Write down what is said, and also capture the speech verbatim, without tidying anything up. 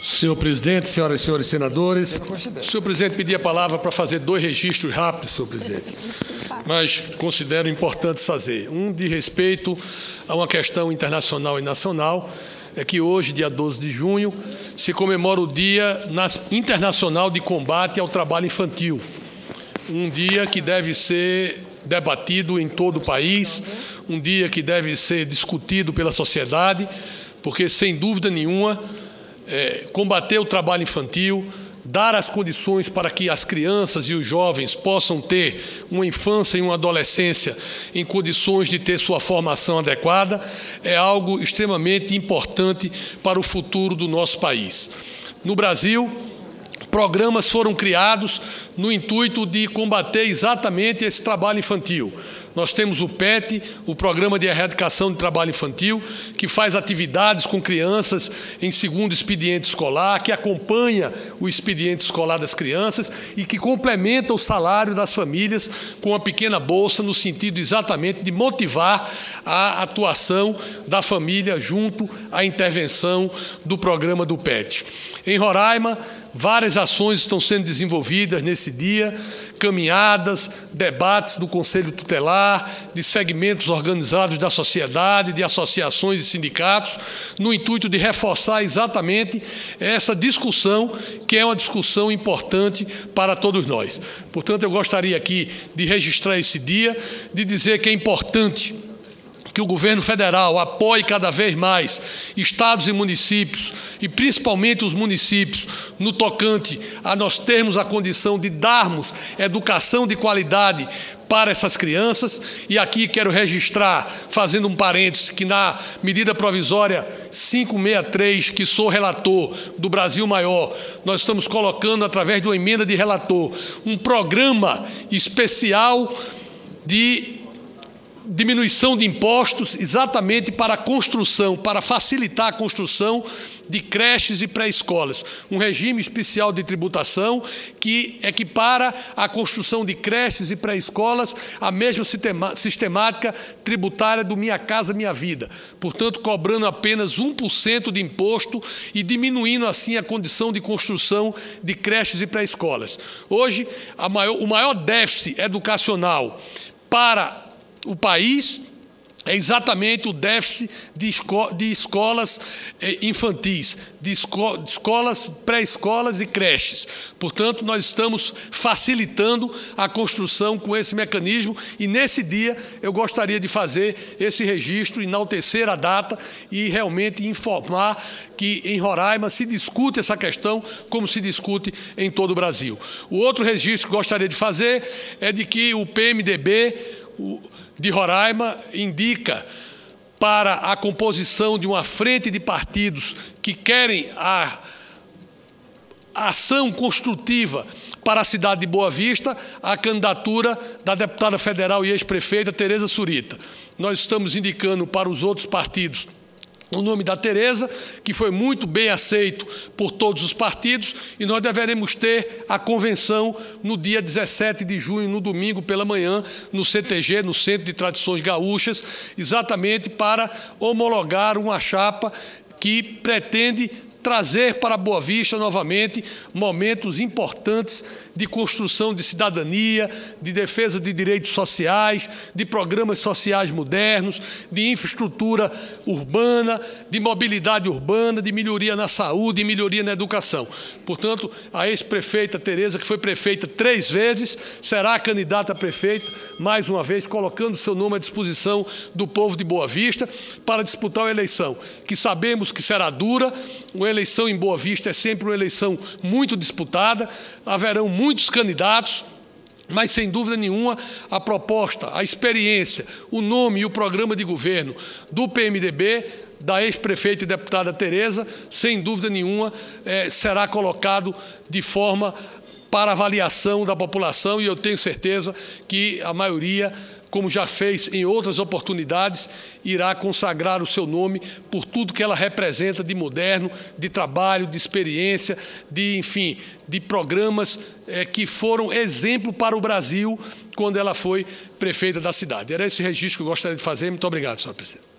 Senhor presidente, senhoras e senhores senadores, senhor presidente, pedi a palavra para fazer dois registros rápidos, senhor presidente, mas considero importante fazer. Um de respeito a uma questão internacional e nacional, é que hoje, dia doze de junho, se comemora o Dia Internacional de Combate ao Trabalho Infantil. Um dia que deve ser debatido em todo o país, um dia que deve ser discutido pela sociedade, porque, sem dúvida nenhuma, é, combater o trabalho infantil, dar as condições para que as crianças e os jovens possam ter uma infância e uma adolescência em condições de ter sua formação adequada, é algo extremamente importante para o futuro do nosso país. No Brasil, programas foram criados no intuito de combater exatamente esse trabalho infantil. Nós temos o P E T, o Programa de Erradicação de Trabalho Infantil, que faz atividades com crianças em segundo expediente escolar, que acompanha o expediente escolar das crianças e que complementa o salário das famílias com uma pequena bolsa, no sentido exatamente de motivar a atuação da família junto à intervenção do programa do P E T. Em Roraima, várias ações estão sendo desenvolvidas nesse dia, caminhadas, debates do Conselho Tutelar, de segmentos organizados da sociedade, de associações e sindicatos, no intuito de reforçar exatamente essa discussão, que é uma discussão importante para todos nós. Portanto, eu gostaria aqui de registrar esse dia, de dizer que é importante que o governo federal apoie cada vez mais estados e municípios, e principalmente os municípios, no tocante a nós termos a condição de darmos educação de qualidade para essas crianças. E aqui quero registrar, fazendo um parêntese, que na medida provisória quinhentos e sessenta e três, que sou relator do Brasil Maior, nós estamos colocando, através de uma emenda de relator, um programa especial de diminuição de impostos exatamente para a construção, para facilitar a construção de creches e pré-escolas. Um regime especial de tributação que equipara a construção de creches e pré-escolas à mesma sistemática tributária do Minha Casa Minha Vida. Portanto, cobrando apenas um por cento de imposto e diminuindo assim a condição de construção de creches e pré-escolas. Hoje, a maior, o maior déficit educacional para o país é exatamente o déficit de, esco de escolas eh, infantis, de, esco de escolas, pré-escolas e creches. Portanto, nós estamos facilitando a construção com esse mecanismo e, nesse dia, eu gostaria de fazer esse registro, enaltecer a data e realmente informar que em Roraima se discute essa questão como se discute em todo o Brasil. O outro registro que gostaria de fazer é de que o P M D B, o de Roraima, indica para a composição de uma frente de partidos que querem a, a ação construtiva para a cidade de Boa Vista, a candidatura da deputada federal e ex-prefeita Tereza Surita. Nós estamos indicando para os outros partidos o nome da Tereza, que foi muito bem aceito por todos os partidos, e nós deveremos ter a convenção no dia dezessete de junho, no domingo pela manhã, no C T G, no Centro de Tradições Gaúchas, exatamente para homologar uma chapa que pretende trazer para Boa Vista, novamente, momentos importantes de construção de cidadania, de defesa de direitos sociais, de programas sociais modernos, de infraestrutura urbana, de mobilidade urbana, de melhoria na saúde e melhoria na educação. Portanto, a ex-prefeita Tereza, que foi prefeita três vezes, será candidata a prefeita, mais uma vez, colocando seu nome à disposição do povo de Boa Vista para disputar uma eleição, que sabemos que será dura. Uma eleição em Boa Vista é sempre uma eleição muito disputada, haverão muitos candidatos, mas, sem dúvida nenhuma, a proposta, a experiência, o nome e o programa de governo do P M D B, da ex-prefeita e deputada Tereza, sem dúvida nenhuma, eh, será colocado de forma para avaliação da população, e eu tenho certeza que a maioria, como já fez em outras oportunidades, irá consagrar o seu nome por tudo que ela representa de moderno, de trabalho, de experiência, de, enfim, de programas é, que foram exemplo para o Brasil quando ela foi prefeita da cidade. Era esse registro que eu gostaria de fazer. Muito obrigado, senhora presidente.